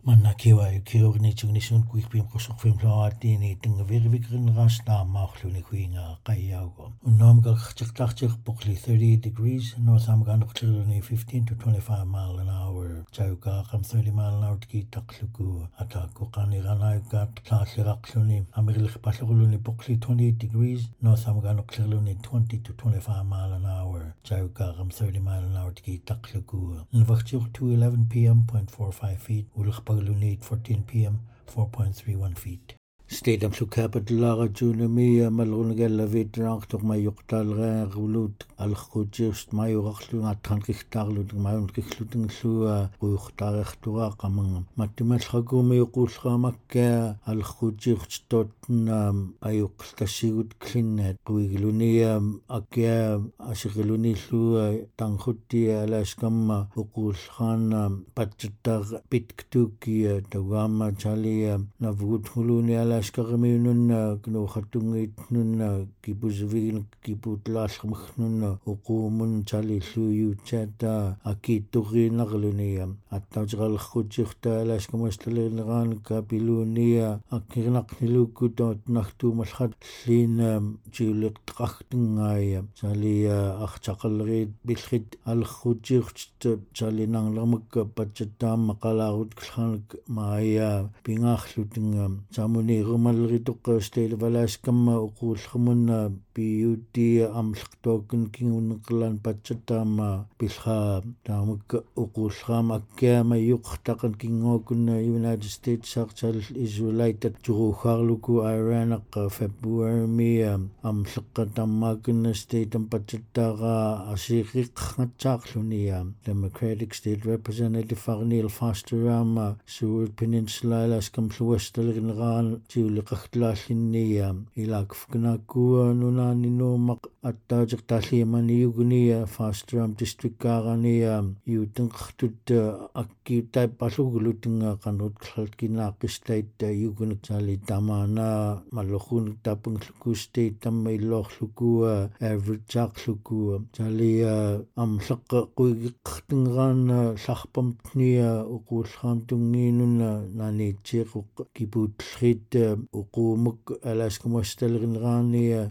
Mannakiwa kiornitugnisun kuikpim qussuqfim laatiini tingavirvikrin rastaamaarluni kuinga qayyaugo unnoomgalqartiqtartiqpoqli 30 degrees northamganqtluni 15 to 25 mile an hour tauqaaqam 30 mile an hour tikitaqluku ataakoqaniranayukaat taalliraqluni amirliqpallurluni poqli 28 degrees northamganqtluni 20 to 25 mile an hour tauqaaqam 30 mile an hour tikitaqluku nvaqtiq 2:11 p.m. 0.45 feet Ulqpaglunit 14 p.m. 4.31 feet. State am capital junami malrungella vitraqtoq mayuqtalreerulut alqutiirst mayuraqlungaatqanqixtaarlut mayunqixlutinglua quyuqtaariqturaqamanga mattimalqakumi uqullqaamakka alqutiirtotna ayuqtassigut klinnet quigilunia akkia asiqilunillua tanquttia alaskamma uqullqaana pattattar pitktukia tawama chalia navguthuluni Askaqamiununna knuuqatungiitnunna kipusvigin kiputlaallermagnunna uquumun talilluyuutsaata akiitturriinarlunia attauteqalerqutiirta alaskamastalerineraanka piluunia akkirnaqnilukkutoot nartuumallat liina tiuliqtaqartungaaya salia artaqalleriit billrit alerqutiirta salinarlermakka patsattaamma qalaarut killaanak maaya pingaarlutinga samuni rumalleritoqqa state of Alaskamma uquullqamunna PUT amllertookun kingunneqerlaan patsattaamma pillraa taamakka uquullqaama akkiama yuqtaqan kinngookunna United States artal isolated turuugaarluku Iranaqqa February amlleqqa tammaakunna state am patsattaaqa asiiqiqqangatsaarlunia Democratic State Representative Arnel Foster Seward Peninsula Alaskam luastalerinera tiuliqartulaallинниа илаакфкнааккуа нунаанинуумmaq аттаатертааллиаманиугуния Fastram districtаарания юутенqertut аккиуттай палугулутингаа qanrut клалкинааққистаитта югунутаали тамаана маллоррунут тааппанглуку state тамма иллоорлукуа average-аарлукуа талия амлеққа қуигиққартингераана ларпамтния уқууллаам тунгиинуна наниитсиеқуқ кипуутллрит уқуумак алааскамасталеринераания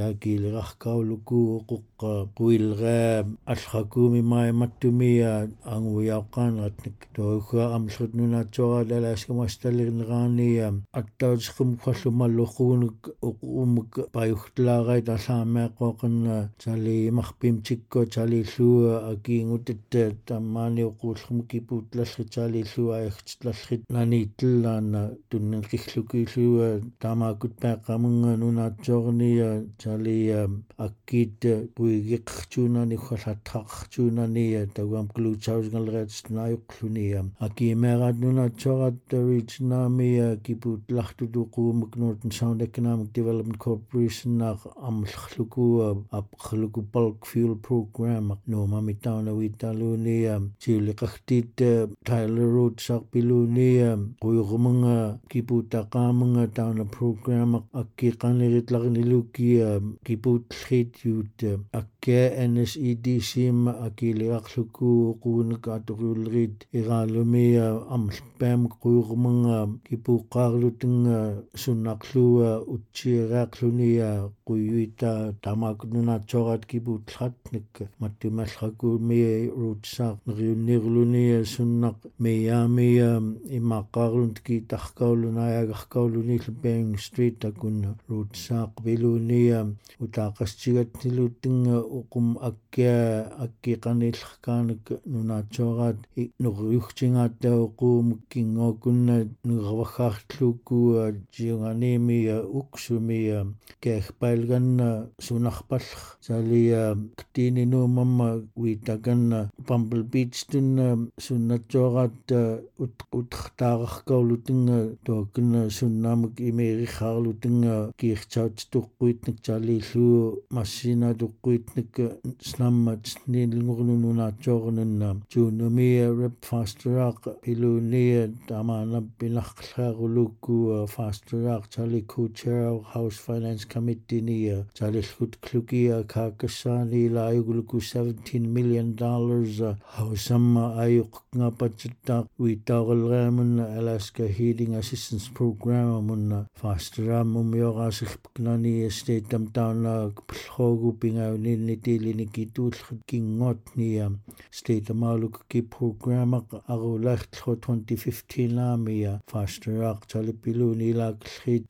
салаакиилераркаулуку оқуққа қуилеraa аллракууми маиматтумия ангуяоққаанератник тоуха амлерит нунаатсуараат алааскамасталеринераания аттаутеққум қаллумаллуққугунук уқуумак паюхтлаарайт алаамеэққоқанна салиимарпим тикко талиллуа акиингутатта таммаани уқууллерму кипуутлаллрит талиллуа аягтиллаллрит нанииттиллаана туннеқиллукииллуа таамаакут пеэққамунга нунаатсуарния талия аккиит пуигеққартуунани ухалааттақартуунания тагуам глутаусгалериат нааюқлуния акиимераат нунаатсуарат ричнаамия кипуутлартутуқуумак Northern Sound Economic Development Corporation наар амлерлукуа апқарлуку bulk fuel program нуумамитауна виталууния тиулеқартиит Tyler Road сарпилууния қуйуруманга кипуутақааманга тауна программа аккиқанеритларнилуккия кипуутллрит юут аккиа NSEDC-ма акилиарлуку қуунак аториуллерит ираалумия амлпаам қуйуруманга кипууққаарлутинга суннарлуа утсиераарлуния қуйуита тамаакунунаатсоорат кипуутлратник маттималлракуумия рутсаар нериуннирлуния суннақ миямия имаққарлунт китаркаулунаяагаркаулуни Bering Street такунна рутсаақ пилууния утаақастигатнилуттинга уқум аккиқаниллеркаанак нунаатсоораат нуриухтингааттаа уқуумак кингоокунна нугавахаарлууккуа жиунганимия уксумия кеахпайлганна сунарпаллер салия ктининуумамма уитаканна Bumble Beach тунна суннатсоораат утертаараркаулутинга тооккна суннаамак имерихаарлутинга кииртаут туққуитник талииллуу массина туққуитник nik snammat nilngurnunaatsoornunna juunumia rep fasteraq pilunia tamana pinaqlhaarulukku fasteraq tali co-chair House Finance Committee nia talillut klukia kaakassaani laayuguluku $17 million hausamma ayuqngapatittaq uitaaqalreamunna Alaska Heating Assistance Program munna fasteram mumioqaasiqpknani state tamtauna plhogu pingaunilni tiilinikituullrat kinngotnia state amaalukki programaq arulaartlo 2015 laamia fasteraq talipiluni ilaakllit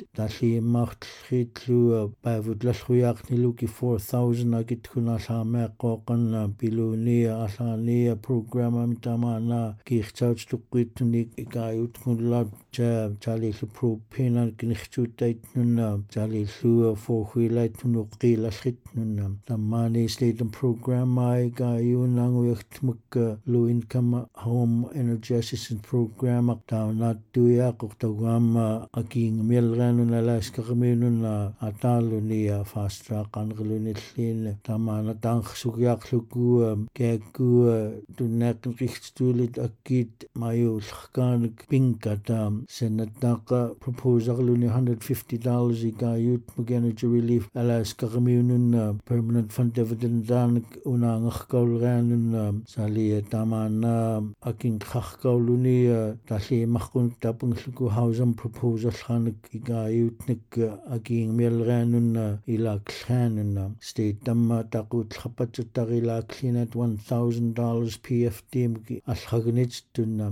talliimmaartllriitlua paavutlalluyaaqniluki 4000 akitkunallaameeqqooqanna pilunia allaania programami tamaana kiirtautstuqqiittuni ikaayutngullaat talillu propena kinirtuutaitnunna talillu forhuilaitnunu qiilallritnunna tammaani state program aikaayuunaanguyaktmukka low income home energy assistance program taunattuyaaqoq taguamma akiingmialraanuna Alaska-qamiununa ataalunia fastraaqanrilunilliin tamaana taanqsugiaqlukku kiakkua tunnaaqinqigtuulit akkiit mayuullerkaanik pinkata senataaqa proposaluni $150 ikaayuutmuk energy relief Alaska-qamiununa permanent fund dividendaanik unaangerkaulreanunna salia tamaana akinqarkaulunia talliimarqunuk tapungluku housing proposalraanik ikaayuutnik akiingmialreanunna ilaakllraanunna state tamma taquutllerpatsuttarilaaklinat $1,000 PFD muki allragnittunna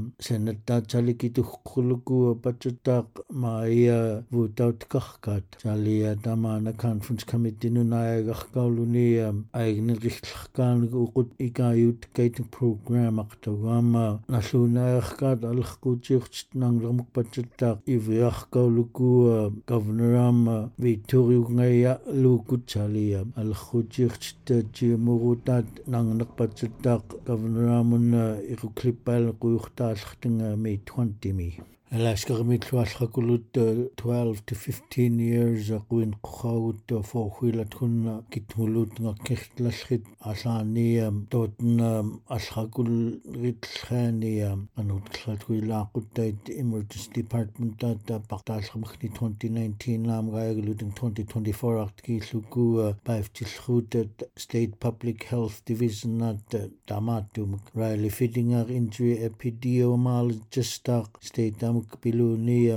senataatalikituqquluku patsuttaaq maaya vutautkarkat salia tamaana conference committee nunaayagarkaulunia aigneriqlerkaanugu uqut ikaayuutkaitik program aqtaguama nalluunaajarkaat allerquutiurtit naanglermuk patsuttaaq iviarkauluku governorama Victoriungaya luukut salia allerquutiurtit tiumurutaat naangnerpatsuttaaq governoramunna iquklippaalequiurtaallertanga May 20 Alaska-qamiitluallrakulut 12 to 15 years quinqorraagut forhuilat kunna kitmuluutngakkirtlallit allaania tootna allrakulritllraania anuutqerlatkuilaaquttait emergency department taata partaallermagni 2019 laamgaayaguluting 2024 artkiilluku paivtillruutat state public health division naat tamaattumuk Riley Fittinger injury epidemiologist state pilunia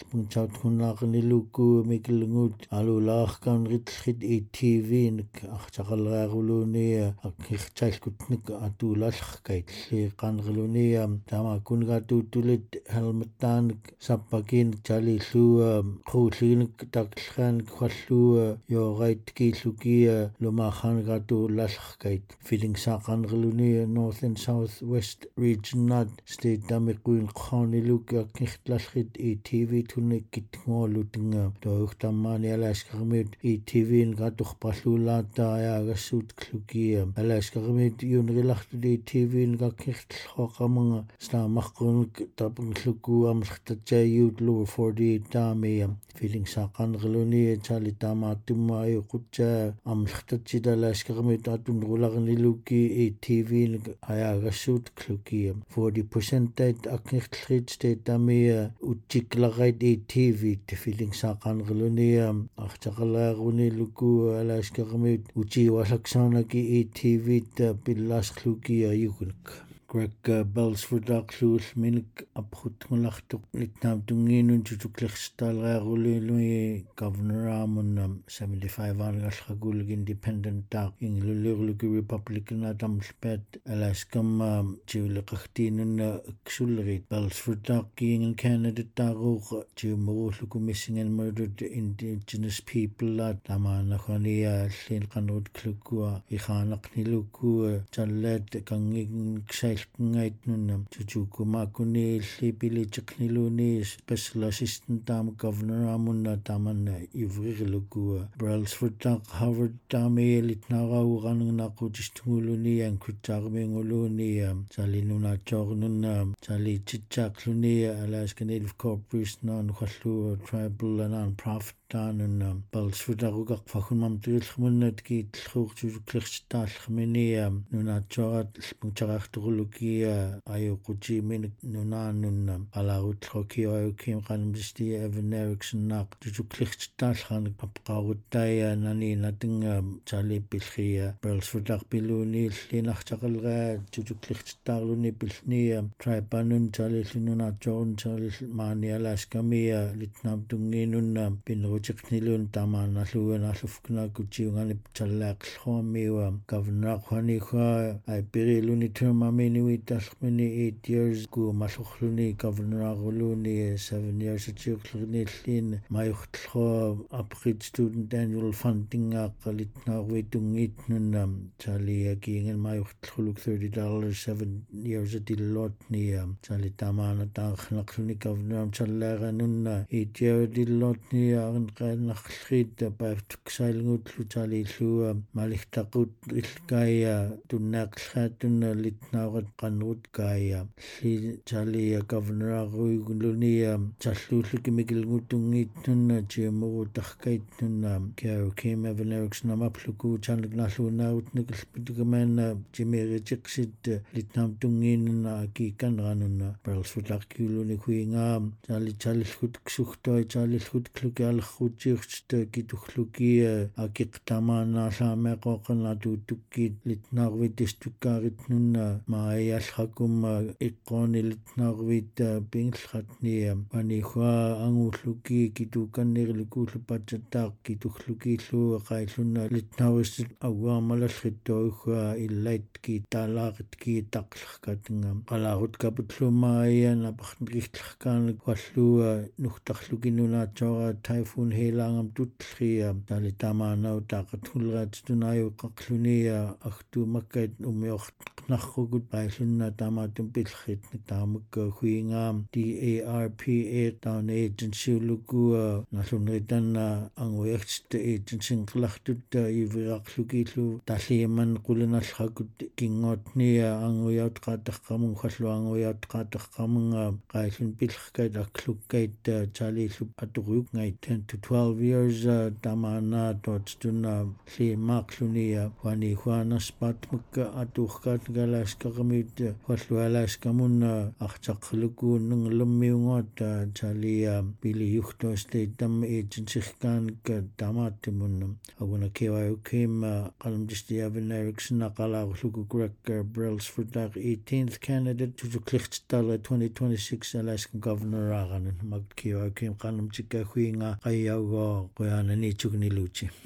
punchautkunnaaqniluku mikilngut alulaarkaunritllrit ETV nik artaqalrearulunia akkirtailkutnik atuulallerkait liiqanrilunia tamakunnigaatuuttulit helmettaanik sappakiin talillua quulliginik taklraanik hallua yoorait kiillukia lumaarraanigaatuullallerkait filingsaaqanrilunia North and South West Region state tamiquinqorraaniluk akkirtlallit ETV tunnikkitngualutinga tourtammaani Alaska-qamiut ETV-n qatorpalluulaataayaagassut klukia Alaska-qamiut iunerilartut ETV-n qakkirtallroqamanga staamarqunik tapungluku amlertatsaayiut lower 48 taamia filingsaaqanrilunia tali taamaattumma ayuqutsaa amlertatsit Alaska-qamiut atunrularniluki ETV-n ayaagassut klukia 40% tait akkirtallrit tamia uttiklaqait ETV filingsaaqanrilunia artaqalaaruniluku Alaska-qamiut utiuallaksaunaki ETV pillaasqlukia yugunik Greg Belsford minik apkhutngulartuq litnaamtungiinun tutuklerstaalrearulilui governoramunna 75 aangalrakulik independent taaq ingilulliurluki Republican atamlpat Alaskama tiuleqartiinunna iksullerit Belsford kiingen candidate taaruuq tiumurulluku missing and murdered indigenous people tamaanakhania allin qanrut klukua iqaanaqniluku tallat kanging ngaitnunam tutukumakuni illipilichiqniluni special assistant tam governor amunna tamanna ivririlukua Brailsford Harvard tami litnarauqanunaqutistunguluni ankuttaarminguluni salinunaatornunna salichitsaaqluni Alaska Native Corporation nuhallu tribal non-profit taanun palsfutaruqarfagumam tigillmunat kiitlluurtusukllertaallmini nunaatsuarat spuntararturulukia ayuqutiiminik nunaannun qalaarutlrokiuayukiim qanamsistia Evan Eriksonnaaq tusukllertaallranik apqaaruttai nani natinga salipillia palsfutarpiluuni linartaqalraa tusukllertaarluni pilnia tripanun salillununaatsuarun maanialaaskamia litnaam tungiinunna pinrutiqniluun tamaanalluuganaalluffkunaakutiunganip tallaaqllruamiua governoraqhuanikhua aipiriluni termaminiui tallqmini 8 years kuumallorluni governoraruluuni 7 years atiuqlernillin majortlrua upgrade student annual fundingaaqqa litnaarui tungiitnunna taliakiingen majortlruluk $30 7 years atilluatni talitamaana taarnaqluni governor tallaaqanunna 8 year dilluatni arnqaanarlrit paaftuksailngutlu talillua malihtaqut ilkaia tunnaaqllraatunna litnaarat qanrut kaia li talia governoraruigunluni talluullukimikilngutungiitnunna tiumurutarkaitnunna Kim Evan Eriksson amapluku tanaknalluunaarutnikalpitukamanna timeritiqsit litnaam tungiinunna akiikanranunna perlsfutarkiuluni huingaam talillhutksuhtoi talillhutklukialerrutiirtita kituhlukia akiqtamaannaallaameqoqanatuutukkiit litnaarvitistukkaaritnunna maayallrakumma iqqooni litnaarvit pingillratnia panihua angulluki kituukannirlikuullupatataaq kituhlukiillu qaillunna litnaarissit auaamalalrittoihua illait kiitaalaaqit kiitaqlerkatinga qalaarut kaputlumaaian aparnikihtllerkaanik wallua nuhtarlukinunaatsoora typhoon heilaangam tutlria talitamaanau taaqathuleraatitunaajuqqaqlunia agtuumakkait umiornarrukut qaillunna taamaatum pillritnik taamukka huingaam DARPA taun agencyulukua nallunritanna anguiartita agencyinqlartutta iviraqlukiillu talliiman qulinallrakut kingootnia anguiautqaataqqamun halluanguiautqaataqqamunga qaillun pillerkait aklukkait talillup aturuyukngait 10 to 12 years tamaanaatuatstunna liimaaqlunia wani huanaspatmukka atuurkaatngalaaskaqamit hallualaaskamunna artaqlukuunnungalummiunguat talia pilijuhtoisteitam agencyrkaanik tamaattimunna aguna KYOKim qalamtisti Evan Eriksson qalaarullukuk Brailsford 18th candidate tusukllertitala 2026 Alaskan governor aaganun mag KYOKim qalamtikka huinga qayaugo quyaanani tukniluuti